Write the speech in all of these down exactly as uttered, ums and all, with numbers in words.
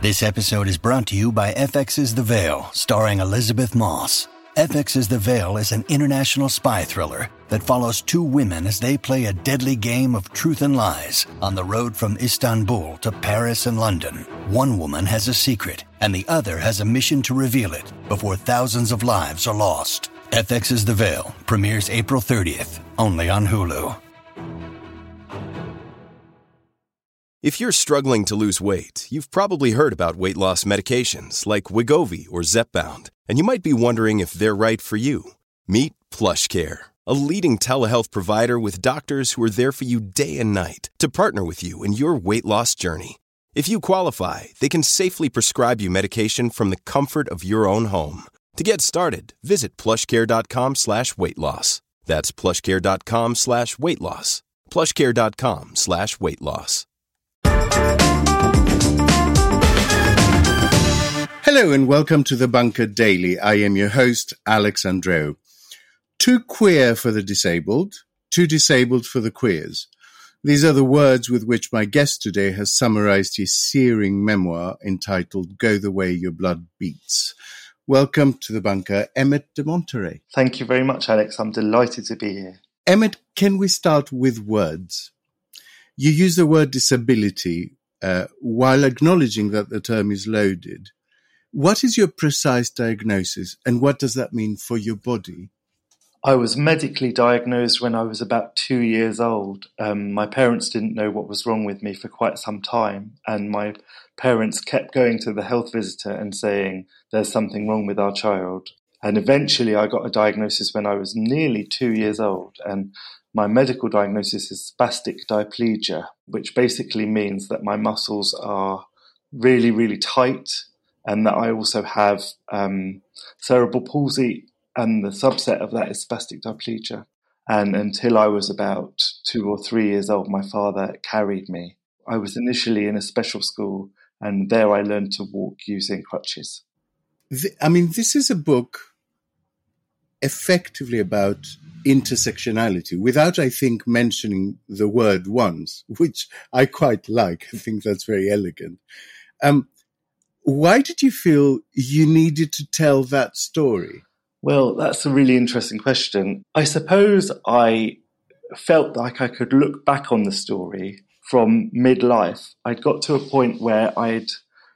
This episode is brought to you by F X's The Veil, starring Elizabeth Moss. F X's The Veil is an international spy thriller that follows two women as they play a deadly game of truth and lies on the road from Istanbul to Paris and London. One woman has a secret, and the other has a mission to reveal it before thousands of lives are lost. F X's The Veil premieres April thirtieth, only on Hulu. If you're struggling to lose weight, you've probably heard about weight loss medications like Wegovy or Zepbound, and you might be wondering if they're right for you. Meet PlushCare, a leading telehealth provider with doctors who are there for you day and night to partner with you in your weight loss journey. If you qualify, they can safely prescribe you medication from the comfort of your own home. To get started, visit plushcare.com slash weight loss. That's plushcare.com slash weight loss. plushcare.com slash weight loss. Hello and welcome to The Bunker Daily. I am your host, Alex Andreou. Too queer for the disabled, too disabled for the queers. These are the words with which my guest today has summarized his searing memoir entitled Go the Way Your Blood Beats. Welcome to The Bunker, Emmett de Monterey. Thank you very much, Alex. I'm delighted to be here. Emmett, can we start with words? You use the word disability uh, while acknowledging that the term is loaded. What is your precise diagnosis, and what does that mean for your body? I was medically diagnosed when I was about two years old. Um, my parents didn't know what was wrong with me for quite some time, and my parents kept going to the health visitor and saying, there's something wrong with our child. And eventually I got a diagnosis when I was nearly two years old, and my medical diagnosis is spastic diplegia, which basically means that my muscles are really, really tight, and that I also have um, cerebral palsy, and the subset of that is spastic diplegia. And until I was about two or three years old, my father carried me. I was initially in a special school, and there I learned to walk using crutches. I mean, this is a book effectively about intersectionality, without, I think, mentioning the word once, which I quite like. I think that's very elegant. Um, why did you feel you needed to tell that story? Well, that's a really interesting question. I suppose I felt like I could look back on the story from midlife. I'd got to a point where I'd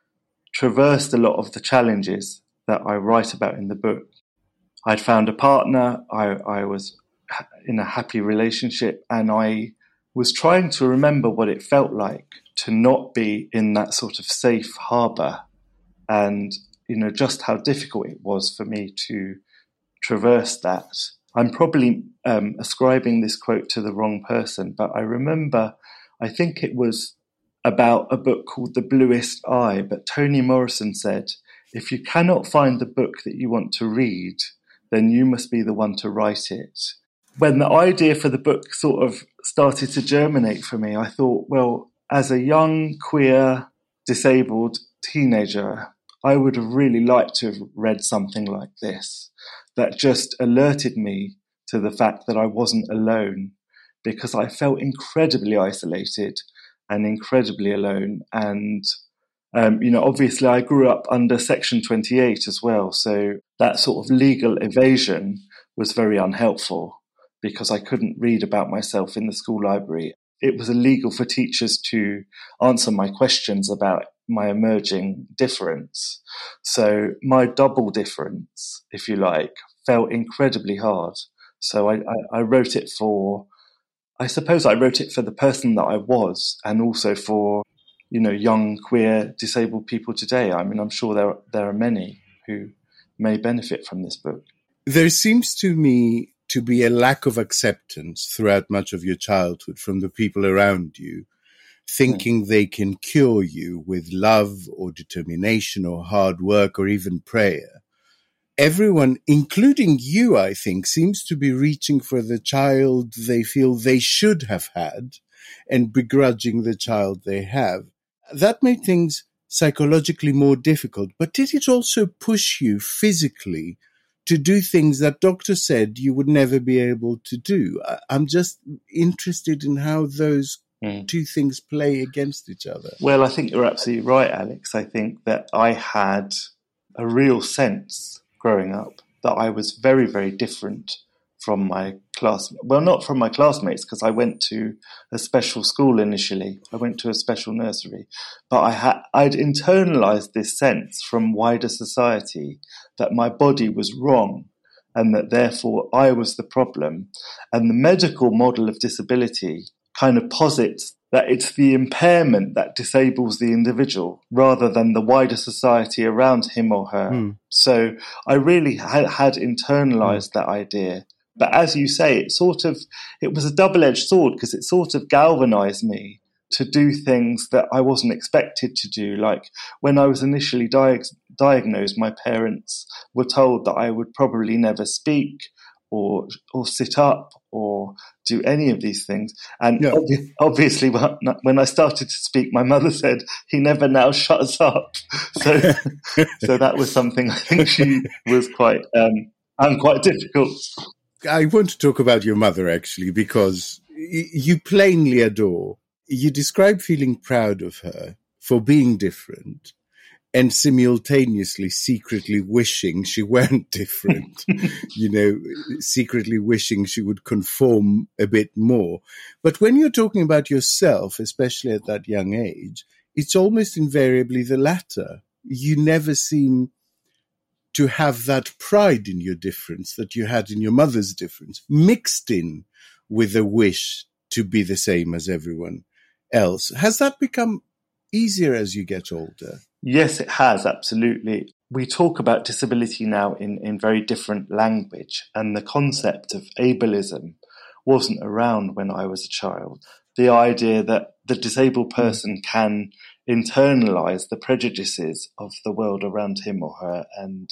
traversed a lot of the challenges that I write about in the book. I'd found a partner, I, I was in a happy relationship, and I was trying to remember what it felt like to not be in that sort of safe harbour, and, you know, just how difficult it was for me to traverse that. I'm probably um, ascribing this quote to the wrong person, but I remember, I think it was about a book called The Bluest Eye, but Toni Morrison said, if you cannot find the book that you want to read, then you must be the one to write it. When the idea for the book sort of started to germinate for me, I thought, well, as a young, queer, disabled teenager, I would have really liked to have read something like this that just alerted me to the fact that I wasn't alone, because I felt incredibly isolated and incredibly alone. And Um, you know, obviously I grew up under Section twenty-eight as well. So that sort of legal evasion was very unhelpful because I couldn't read about myself in the school library. It was illegal for teachers to answer my questions about my emerging difference. So my double difference, if you like, felt incredibly hard. So I, I, I wrote it for, I suppose I wrote it for the person that I was, and also for, you know, young, queer, disabled people today. I mean, I'm sure there there are many who may benefit from this book. There seems to me to be a lack of acceptance throughout much of your childhood from the people around you, thinking mm. they can cure you with love or determination or hard work or even prayer. Everyone, including you, I think, seems to be reaching for the child they feel they should have had and begrudging the child they have. That made things psychologically more difficult, but did it also push you physically to do things that doctors said you would never be able to do? I'm just interested in how those Mm. two things play against each other? Well, I think you're absolutely right, Alex. I think that I had a real sense growing up that I was very, very different from my class. Well, not from my classmates, because I went to a special school initially. I went to a special nursery. But I had, I'd internalized this sense from wider society that my body was wrong and that therefore I was the problem. And the medical model of disability kind of posits that it's the impairment that disables the individual rather than the wider society around him or her. Mm. So I really had, had internalized mm. that idea. But as you say, it sort of, it was a double-edged sword because it sort of galvanized me to do things that I wasn't expected to do. Like when I was initially di- diagnosed, my parents were told that I would probably never speak or or sit up or do any of these things. And yeah. ob- obviously when I started to speak, my mother said, he never now shuts up. So so that was something I think she was quite, um, and quite difficult. I want to talk about your mother, actually, because y- you plainly adore. You describe feeling proud of her for being different and simultaneously secretly wishing she weren't different, you know, secretly wishing she would conform a bit more. But when you're talking about yourself, especially at that young age, it's almost invariably the latter. You never seem to have that pride in your difference that you had in your mother's difference, mixed in with a wish to be the same as everyone else. Has that become easier as you get older? Yes, it has, absolutely. We talk about disability now in, in very different language, and the concept of ableism wasn't around when I was a child. The idea that the disabled person can internalize the prejudices of the world around him or her and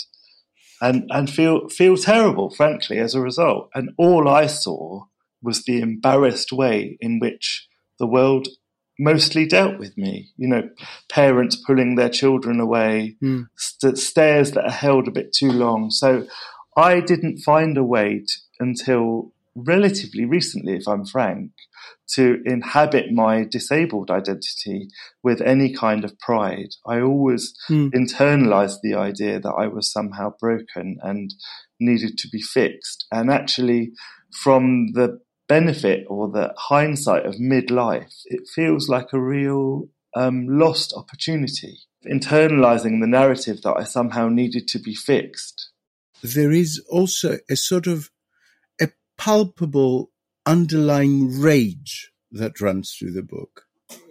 and and feel feel terrible, frankly, as a result. And all I saw was the embarrassed way in which the world mostly dealt with me. You know, parents pulling their children away, mm. st- stairs that are held a bit too long. So I didn't find a way to, until relatively recently, if I'm frank, to inhabit my disabled identity with any kind of pride. I always mm. internalized the idea that I was somehow broken and needed to be fixed. And actually, from the benefit or the hindsight of midlife, it feels like a real um, lost opportunity. Internalizing the narrative that I somehow needed to be fixed. There is also a sort of a palpable underlying rage that runs through the book.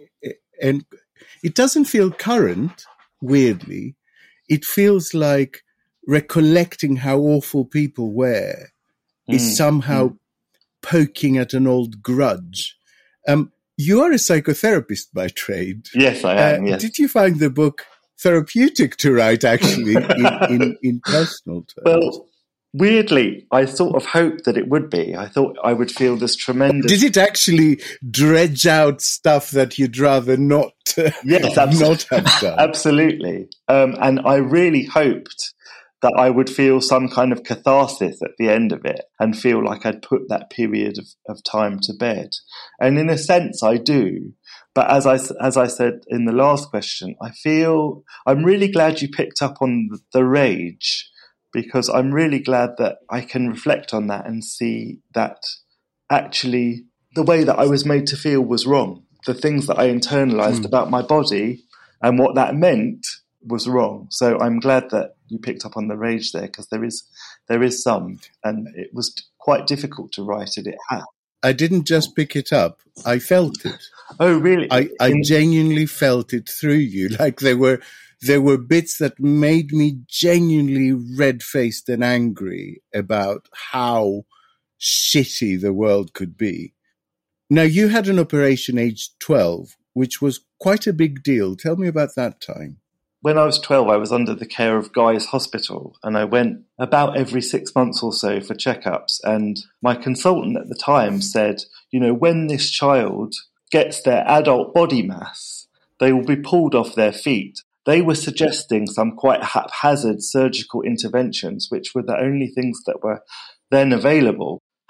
And it doesn't feel current, weirdly. It feels like recollecting how awful people were mm. is somehow mm. poking at an old grudge. Um, you are a psychotherapist by trade. Yes, I am, uh, yes. Did you find the book therapeutic to write, actually, in, in, in personal terms? Well, weirdly, I sort of hoped that it would be. I thought I would feel this tremendous... Did it actually dredge out stuff that you'd rather not, uh, yes, not have done? Absolutely. Um, and I really hoped that I would feel some kind of catharsis at the end of it and feel like I'd put that period of, of time to bed. And in a sense, I do. But as I, as I said in the last question, I feel I'm really glad you picked up on the, the rage, because I'm really glad that I can reflect on that and see that actually the way that I was made to feel was wrong. The things that I internalized mm. about my body and what that meant was wrong. So I'm glad that you picked up on the rage there, because there is there is some, and it was quite difficult to write it. It had. I didn't just pick it up. I felt it. Oh, really? I, I In- genuinely felt it through you. Like there were there were bits that made me genuinely red-faced and angry about how shitty the world could be. Now, you had an operation aged twelve, which was quite a big deal. Tell me about that time. When I was twelve, I was under the care of Guy's Hospital, and I went about every six months or so for checkups. And my consultant at the time said, you know, when this child gets their adult body mass, they will be pulled off their feet. They were suggesting some quite haphazard surgical interventions, which were the only things that were then available.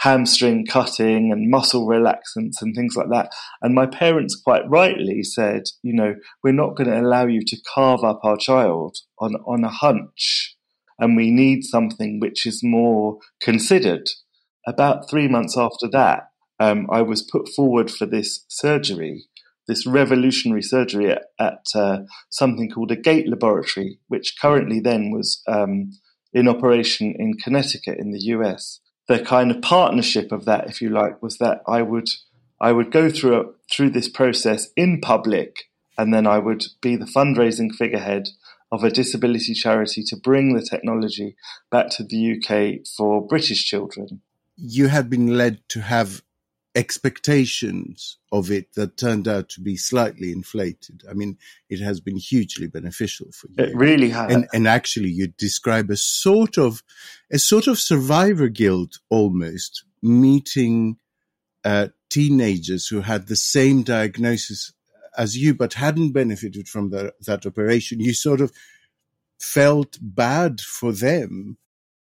hamstring cutting and muscle relaxants and things like that. And my parents quite rightly said, you know, we're not going to allow you to carve up our child on, on a hunch. And we need something which is more considered. About three months after that, um, I was put forward for this surgery, this revolutionary surgery at, at uh, something called a Gate Laboratory, which currently then was um, in operation in Connecticut in the U S. The kind of partnership of that, if you like, was that I would I would go through a, through this process in public, and then I would be the fundraising figurehead of a disability charity to bring the technology back to the U K for British children. You had been led to have expectations of it that turned out to be slightly inflated. I mean, it has been hugely beneficial for you. It really has. And, and actually, you describe a sort of a sort of survivor guilt almost, meeting uh, teenagers who had the same diagnosis as you, but hadn't benefited from the, that operation. You sort of felt bad for them.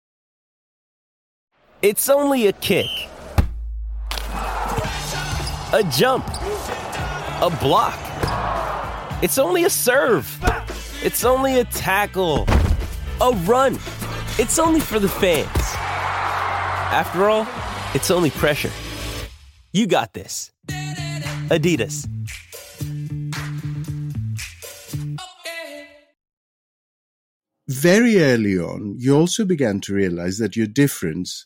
It's only a kick. A jump, a block. It's only a serve. It's only a tackle, a run. It's only for the fans. After all, it's only pressure. You got this. Adidas. Very early on, you also began to realize that your difference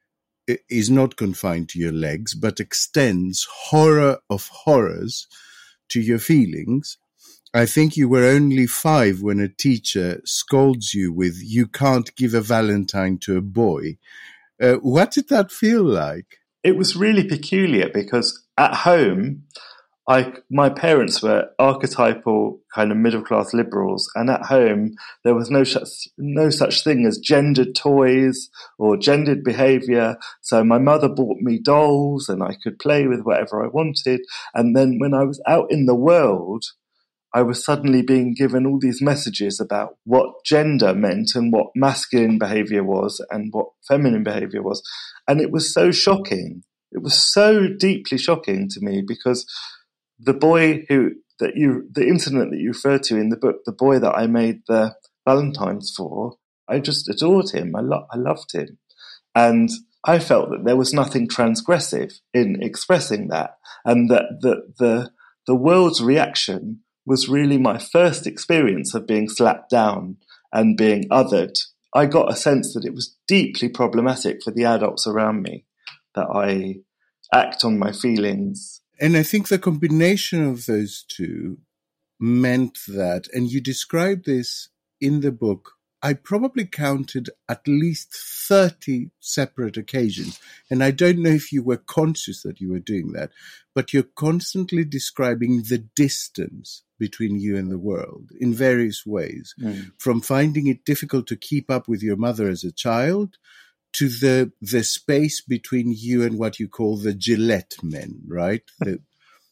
is not confined to your legs, but extends horror of horrors to your feelings. I think you were only five when a teacher scolds you with, "You can't give a Valentine to a boy." Uh, what did that feel like? It was really peculiar because at home, I, my parents were archetypal kind of middle-class liberals, and at home there was no such, no such thing as gendered toys or gendered behaviour. So my mother bought me dolls and I could play with whatever I wanted. And then when I was out in the world, I was suddenly being given all these messages about what gender meant and what masculine behaviour was and what feminine behaviour was. And it was so shocking. It was so deeply shocking to me because the boy who, that you, the incident that you refer to in the book, the boy that I made the Valentines for, I just adored him. I, lo- I loved him. And I felt that there was nothing transgressive in expressing that, and that the, the, the world's reaction was really my first experience of being slapped down and being othered. I got a sense that it was deeply problematic for the adults around me, that I act on my feelings. And I think the combination of those two meant that, and you describe this in the book, I probably counted at least thirty separate occasions. And I don't know if you were conscious that you were doing that, but you're constantly describing the distance between you and the world in various ways, mm. from finding it difficult to keep up with your mother as a child to the the space between you and what you call the Gillette men, right? The,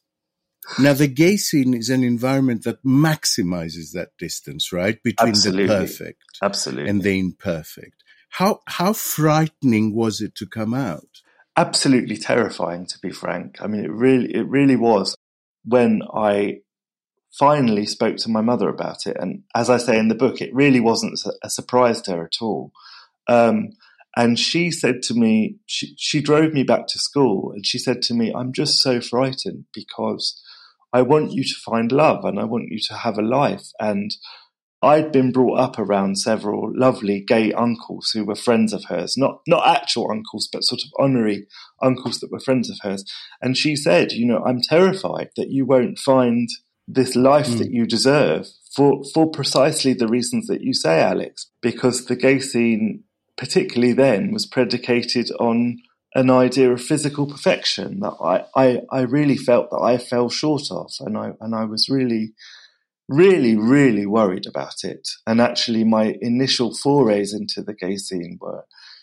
now, the gay scene is an environment that maximizes that distance, right, between Absolutely. the perfect Absolutely. and the imperfect. How how frightening was it to come out? Absolutely terrifying, to be frank. I mean, it really it really was. When I finally spoke to my mother about it, and as I say in the book, it really wasn't a surprise to her at all. Um, And she said to me, she, she drove me back to school, and she said to me, "I'm just so frightened because I want you to find love and I want you to have a life." And I'd been brought up around several lovely gay uncles who were friends of hers, not, not actual uncles, but sort of honorary uncles that were friends of hers. And she said, you know, "I'm terrified that you won't find this life mm. that you deserve for, for precisely the reasons that you say, Alex, because the gay scene, particularly then, was predicated on an idea of physical perfection that I, I, I really felt that I fell short of. And I, and I was really, really, really worried about it. And actually my initial forays into the gay scene were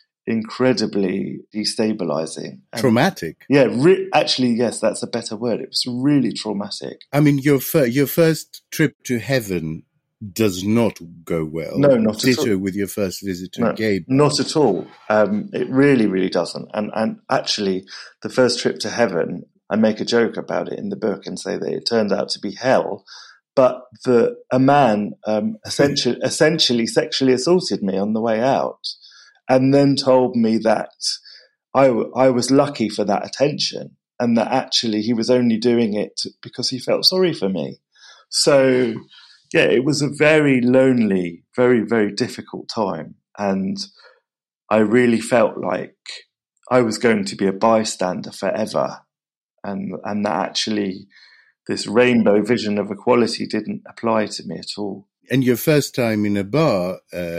incredibly destabilizing. And traumatic. Yeah, re- actually, yes, that's a better word. It was really traumatic. I mean, your, fir- your first trip to heaven does not go well. No, not at all. Ditto with your first visit to No, a gay bar. Not at all. Um, it really, really doesn't. And and actually, the first trip to heaven, I make a joke about it in the book and say that it turned out to be hell. But the a man um, essentially essentially sexually assaulted me on the way out, and then told me that I w- I was lucky for that attention, and that actually he was only doing it because he felt sorry for me. So. Yeah, it was a very lonely, very, very difficult time. And I really felt like I was going to be a bystander forever. And and that actually this rainbow vision of equality didn't apply to me at all. And your first time in a bar, uh,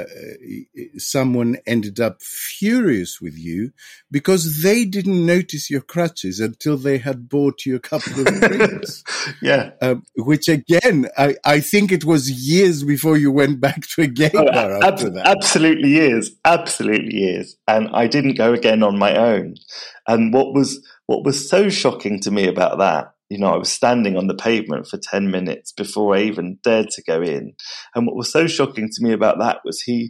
someone ended up furious with you because they didn't notice your crutches until they had bought you a couple of drinks. Yeah. Um, which again, I, I think it was years before you went back to a gay oh, bar ab- after that. Absolutely years. Absolutely years. And I didn't go again on my own. And what was what was so shocking to me about that, you know, I was standing on the pavement for ten minutes before I even dared to go in. And what was so shocking to me about that was he,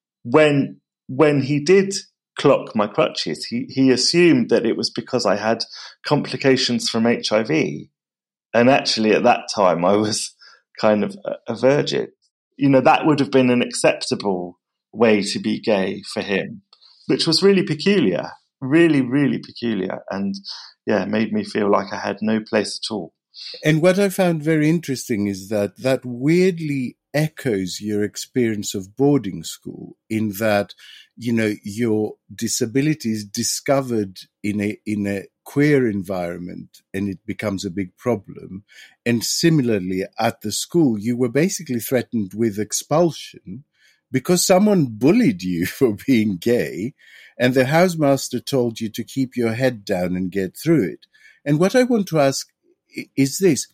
when when he did clock my crutches, he, he assumed that it was because I had complications from H I V. And actually at that time I was kind of a, a virgin. You know, that would have been an acceptable way to be gay for him, which was really peculiar, really, really peculiar. And yeah, it made me feel like I had no place at all. And what I found very interesting is that that weirdly echoes your experience of boarding school, in that, you know, your disability is discovered in a in a queer environment and it becomes a big problem. And similarly, at the school, you were basically threatened with expulsion because someone bullied you for being gay, and the housemaster told you to keep your head down and get through it. And what I want to ask is this: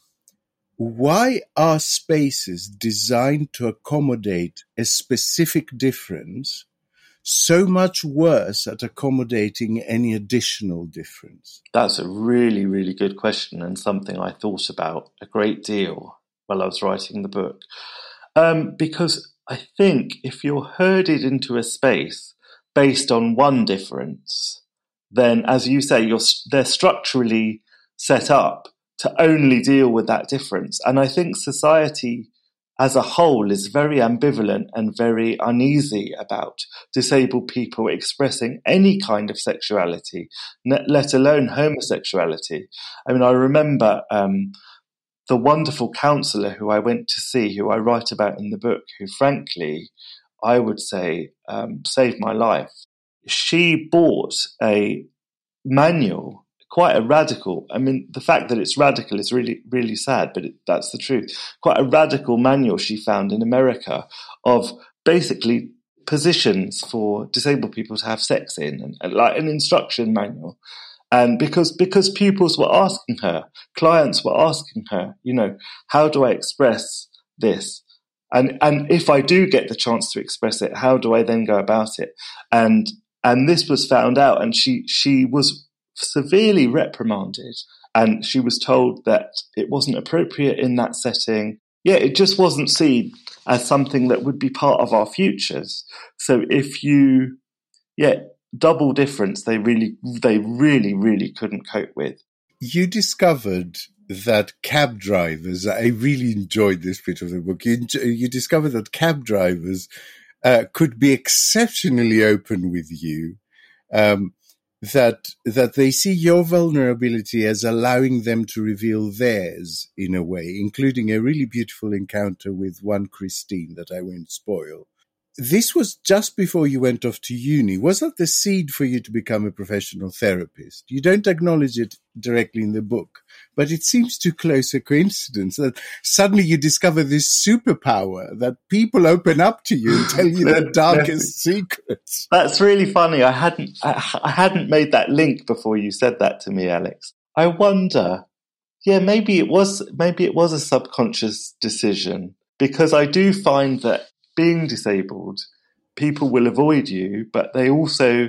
why are spaces designed to accommodate a specific difference so much worse at accommodating any additional difference? That's a really, really good question, and something I thought about a great deal while I was writing the book. Um, because I think if you're herded into a space based on one difference, then, as you say, you're, they're structurally set up to only deal with that difference. And I think society as a whole is very ambivalent and very uneasy about disabled people expressing any kind of sexuality, let alone homosexuality. I mean, I remember um, the wonderful counsellor who I went to see, who I write about in the book, who frankly, I would say, um, saved my life. She bought a manual, quite a radical, I mean, the fact that it's radical is really, really sad, but it, that's the truth. Quite a radical manual she found in America of basically positions for disabled people to have sex in, and, and like an instruction manual. And because because pupils were asking her, clients were asking her, you know, how do I express this? And and if I do get the chance to express it, how do I then go about it? And and this was found out, and she she was severely reprimanded, and she was told that it wasn't appropriate in that setting. Yeah, it just wasn't seen as something that would be part of our futures. So if you, yeah, double difference, they really, they really, really couldn't cope with. You discovered that cab drivers, I really enjoyed this bit of the book, you, you discovered that cab drivers uh, could be exceptionally open with you, um, that that they see your vulnerability as allowing them to reveal theirs in a way, including a really beautiful encounter with one Christine that I won't spoil. This was just before you went off to uni. Was that the seed for you to become a professional therapist? You don't acknowledge it directly in the book, but it seems too close a coincidence that suddenly you discover this superpower that people open up to you and tell you their darkest secrets. That's really funny. I hadn't, I, I hadn't made that link before you said that to me, Alex. I wonder, yeah, maybe it was, maybe it was a subconscious decision, because I do find that being disabled, people will avoid you, but they also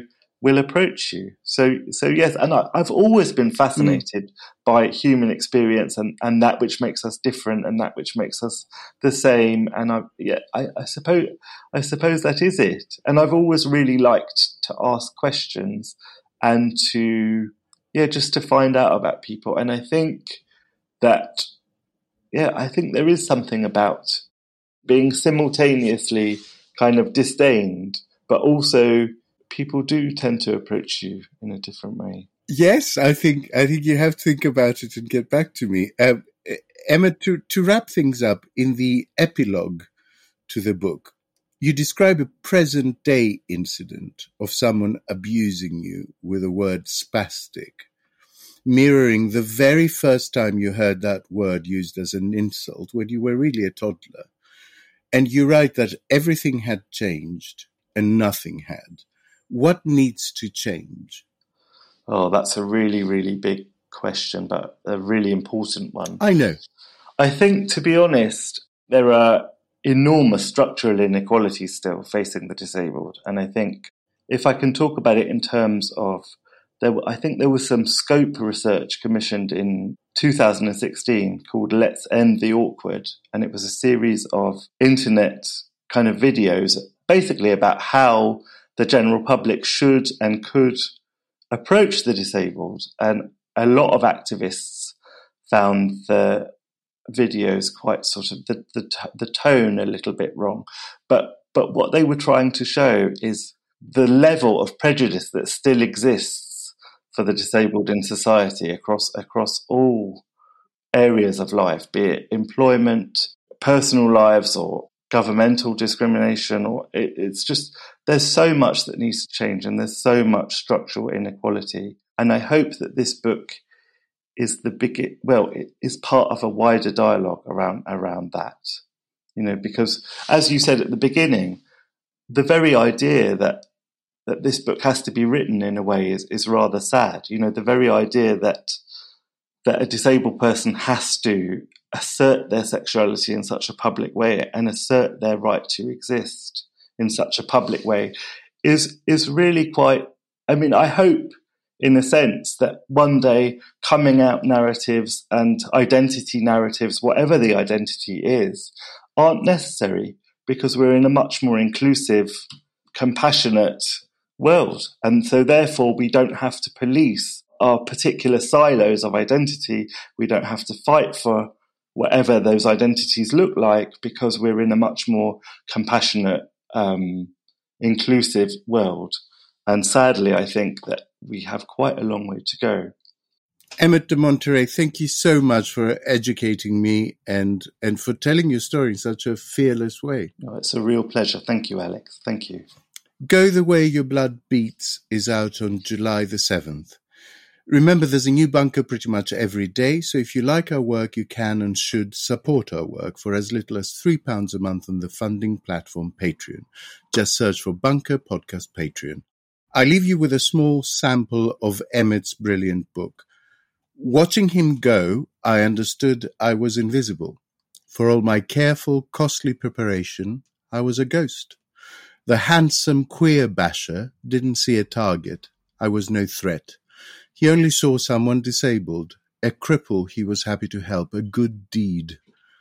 will approach you. So, so yes, and I, I've always been fascinated mm. by human experience and, and that which makes us different and that which makes us the same. And I, yeah, I, I suppose, I suppose that is it. And I've always really liked to ask questions and to, yeah, just to find out about people. And I think that, yeah, I think there is something about being simultaneously kind of disdained, but also people do tend to approach you in a different way. Yes, I think I think you have to think about it and get back to me. Um, Emma, to, to wrap things up, in the epilogue to the book, you describe a present-day incident of someone abusing you with the word spastic, mirroring the very first time you heard that word used as an insult when you were really a toddler. And you write that everything had changed and nothing had. What needs to change? Oh, that's a really, really big question, but a really important one. I know. I think, to be honest, there are enormous structural inequalities still facing the disabled. And I think if I can talk about it in terms of, there, I think there was some scope research commissioned in two thousand sixteen called Let's End the Awkward. And it was a series of internet kind of videos basically about how the general public should and could approach the disabled. And a lot of activists found the videos quite sort of the, the, the tone a little bit wrong. But, but what they were trying to show is the level of prejudice that still exists for the disabled in society across, across all areas of life, be it employment, personal lives, or governmental discrimination, or it, it's just, there's so much that needs to change and there's so much structural inequality. And I hope that this book is the big, well, it is part of a wider dialogue around, around that, you know, because as you said at the beginning, the very idea that, that this book has to be written in a way is, is rather sad. You know, the very idea that, that a disabled person has to assert their sexuality in such a public way and assert their right to exist in such a public way is is really quite, I mean, I hope in a sense that one day coming out narratives and identity narratives, whatever the identity is, aren't necessary because we're in a much more inclusive, compassionate world. And so therefore we don't have to police our particular silos of identity. We don't have to fight for whatever those identities look like, because we're in a much more compassionate, um, inclusive world. And sadly, I think that we have quite a long way to go. Emmett de Monterey, thank you so much for educating me and, and for telling your story in such a fearless way. No, it's a real pleasure. Thank you, Alex. Thank you. Go the Way Your Blood Beats is out on July the seventh. Remember, there's a new bunker pretty much every day, so if you like our work, you can and should support our work for as little as three pounds a month on the funding platform Patreon. Just search for Bunker Podcast Patreon. I leave you with a small sample of Emmett's brilliant book. Watching him go, I understood I was invisible. For all my careful, costly preparation, I was a ghost. The handsome queer basher didn't see a target. I was no threat. He only saw someone disabled, a cripple he was happy to help, a good deed.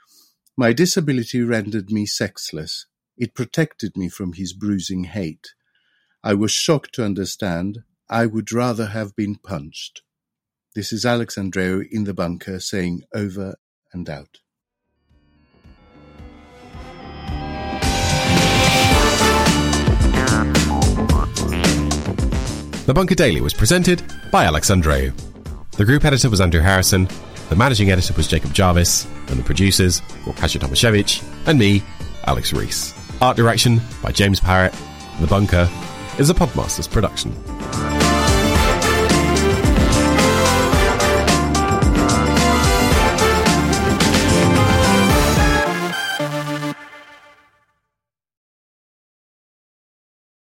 My disability rendered me sexless. It protected me from his bruising hate. I was shocked to understand I would rather have been punched. This is Alex Andreou in the bunker saying over and out. The Bunker Daily was presented by Alex Andreou. The group editor was Andrew Harrison, the managing editor was Jacob Jarvis, and the producers were Kasia Tomaszewicz and me, Alex Rees. Art direction by James Parrott. The Bunker is a Podmasters production.